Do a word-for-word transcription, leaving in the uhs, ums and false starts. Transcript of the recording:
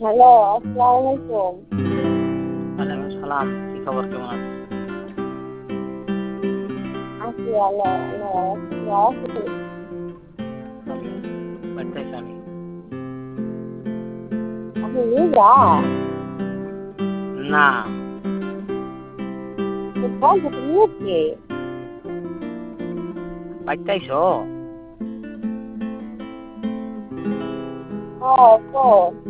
Hello, আসসালামু আলাইকুম। ওয়ালাইকুম সালাম। কি খবর, কেমন আছেন? আছি ভালো, ভালো আছি। আমি বাড়িতে আছি আমি। আপনি রোজা? না, তো কল তো নিয়েছে। বাড়িতে আইছো? হ্যাঁ, কল।